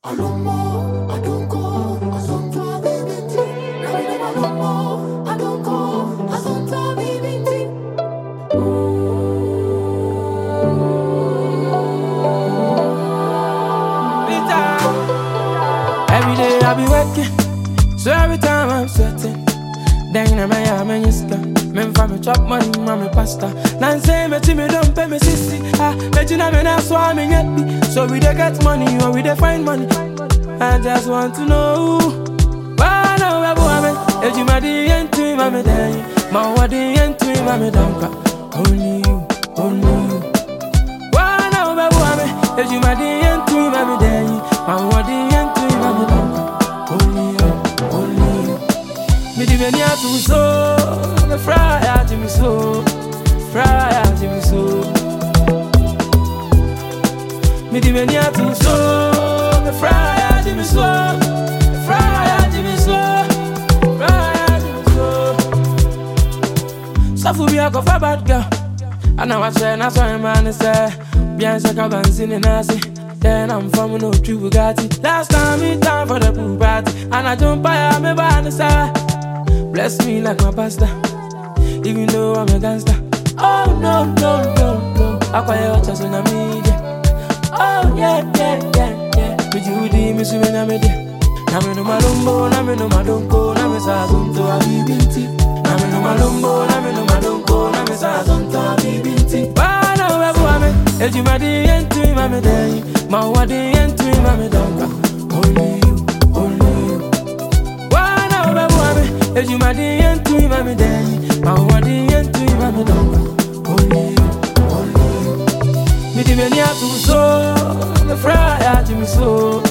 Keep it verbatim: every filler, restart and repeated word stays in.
I don't more, I don't go, I don't try baby tea. I mean I don't more, I don't go, I don't try baby tea. Every day I be working, so every time I'm sweating. Then I'm a man, man, you scam. Men for me chop money, mommy pasta. Nan say me to me don't pay me sissy. Ah, me to na me na swam me get me. So we dey get money or we dey find money. I just want to know why now we boy me. If you my the end to me, mommy day. My what the end to me, mommy don't only you, only you. Why now we boy me. If you my the end to me, mommy day. My what the end to me, mommy don't only you, only you. Me di meni atu so, me fry ati mi so, fry ati mi so. Me di meni atu so, me fry ati mi so, fry ati mi so, fry ati mi so. Safu bi a go for bad girl, and I watch her na so man say, bien se ka banzini nasi. Then I'm from no true Bugatti. Last time me time for the pool party, and I jump by me by the side. Bless me like my pastor, even though I'm a gangster. Oh no, no, no, no. I call you just on the media. Oh yeah, yeah, yeah, yeah. Me Judy, me swim na me dia. Na me no malumbo, na me no madonko, na me sa zonto a bibinti. Na me no malumbo, na me no madonko, na me sa zonto a bibinti. Bana webu ame, eji ma di entu ma me dey. Ma wa di entu ma me donka. Only you, only you. Bana webu ame. If you my day and to my me day, my one day and to my me don't only you, only you. Me di meni atu so, me fry ati mi so,